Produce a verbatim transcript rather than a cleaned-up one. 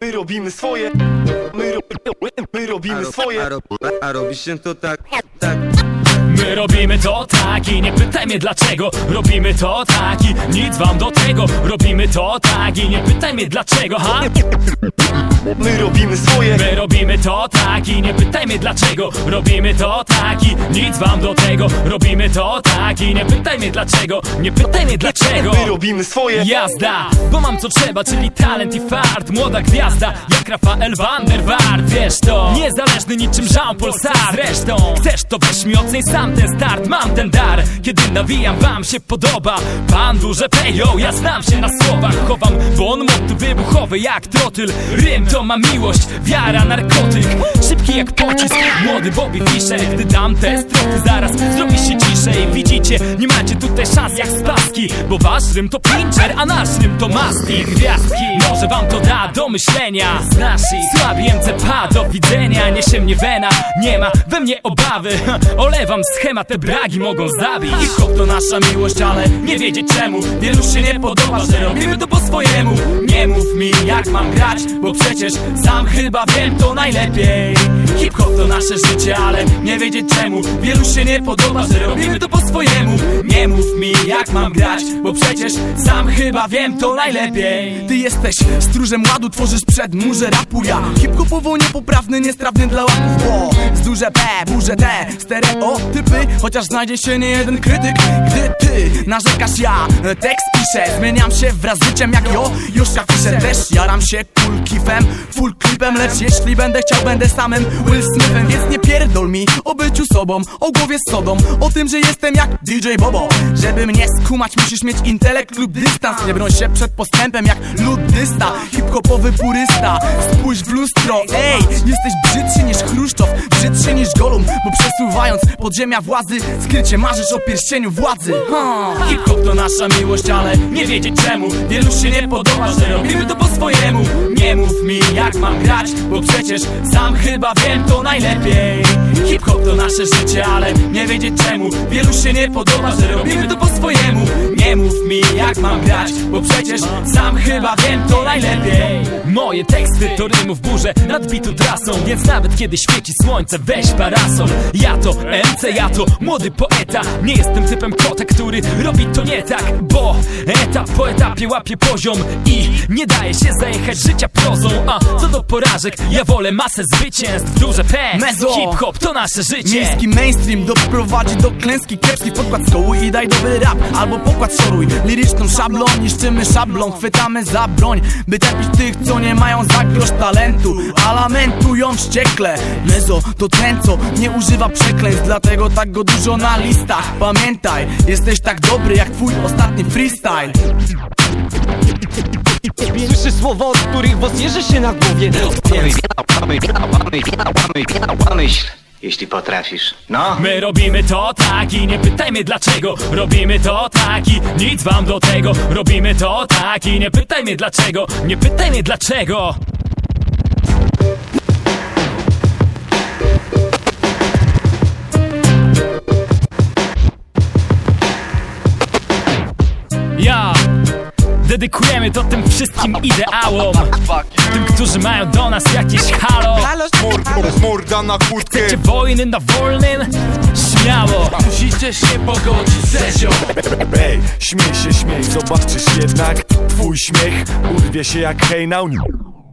My robimy swoje. My, ro my robimy swoje. A, ro a, a robi się to tak, tak. My robimy to tak i nie pytaj mnie dlaczego. Robimy to tak i nic wam do tego. Robimy to tak i nie pytaj mnie dlaczego, ha? My robimy swoje. My robimy to tak i nie pytaj mnie dlaczego. Robimy to tak i nic wam do tego. Robimy to tak i nie pytaj mnie dlaczego. Nie pytaj mnie dlaczego. My robimy swoje. Jazda, bo mam co trzeba, czyli talent i fart. Młoda gwiazda, jak Rafael van der Vaart. Wiesz to, niezależny niczym Jean-Paul Sartre. Zresztą, chcesz to weź mi oceń sam ten start. Mam ten dar, kiedy nawijam wam się podoba. Pan duże pejo, ja znam się na słowach. Chowam bon mot wybuchowy jak trotyl. Rym to ma miłość, wiara, narkotyk. Szybki jak pocisk, młody Bobby Fischer. Gdy dam te strofy, zaraz zrobi się ciszej. Widzicie, nie macie tutaj szans jak z paski, bo wasz rym to pincher, a nasz rym to masti. Gwiazdki, może wam to da do myślenia. Z naszych słabi M C P A, do widzenia. Niesie mnie wena, nie ma we mnie obawy. Olewam schemat, te bragi mogą zabić. Hip-hop to nasza miłość, ale nie wiedzieć czemu. Wielu się nie podoba, że robimy to po swojemu. Nie mów mi jak mam grać, bo przecież sam chyba wiem to najlepiej. Hip-hop to nasze życie, ale nie wiedzieć czemu. Wielu się nie podoba, że robimy to po swojemu. Nie mów mi jak mam grać, bo przecież sam chyba wiem to najlepiej. Ty jesteś stróżem ładu, tworzysz przedmurze rapu. Ja hip-hopowo niepoprawny, niestrawny dla łapów, bo z duże P, burze T, stereotypy. Chociaż znajdzie się nie jeden krytyk. Gdy ty narzekasz, ja tekst piszę. Zmieniam się wraz z życiem jak jo, Joszka Fischer. Też jaram się cool kifem, full klipem. Lecz jeśli będę chciał, będę samym Will Smithem. Więc nie pierdol mi o byciu sobą, o głowie z sodą, o tym, że jestem jak D J Bobo. Żeby mnie skumać, musisz mieć intelekt lub dystans. Nie broń się przed postępem jak luddysta, hip-hopowy purysta. Spójrz w lustro, ej, jesteś brzydszy niż Chruszczow, brzydszy niż Golum, bo przesuwając podziemia władzy, skrycie marzysz o pierścieniu władzy. huh. Hip-hop to nasza miłość, ale nie wiedzieć czemu. Wielu się nie podoba, że robimy to po swojemu. Nie mów mi jak mam grać, bo przecież sam chyba wiem to najlepiej. Hip-hop to nasze życie, ale nie wiedzieć czemu. Wielu się nie podoba, że robimy to po swojemu. Nie mów mi jak mam grać, bo przecież sam chyba wiem to najlepiej. Moje teksty to rymów burze nad bitu trasą, więc nawet kiedy świeci słońce, weź parasol. Ja to M C, ja to młody poeta. Nie jestem typem kota, który robi to nie tak, bo etap po etapie łapie poziom i nie daje się zajechać życia prozą. A co do porażek, ja wolę masę zwycięstw. Duże P, Mezo. hip-hop to nasze życie. Miejski mainstream doprowadzi do klęski kiepski. Podkład stołu i daj dobry rap, albo pokład szoruj liryczną szablą. Niszczymy szablą, chwytamy za broń, by tępić tych, co nie mają za grosz talentu, a lamentują wściekle. Mezo to ten, co nie używa przekleństw, dlatego tak go dużo na listach. Pamiętaj, jesteś tak dobry jak twój ostatni freestyle. Słyszysz słowa, od których włos jeży się na głowie. Pomyśl, jeśli potrafisz. No. My robimy to tak i nie pytaj mnie dlaczego. Robimy to tak i nic wam do tego. Robimy to tak i nie pytaj mnie dlaczego. Nie pytaj mnie dlaczego. Ja dedykujemy to tym wszystkim ideałom, tym, którzy mają do nas jakieś halo. Morda na kłódkę. Chcecie wojny na wolnym? Śmiało. Musicie się pogodzić ze zią. Ej, śmiej się, śmiej, zobaczysz jednak twój śmiech urwie się jak hejnał.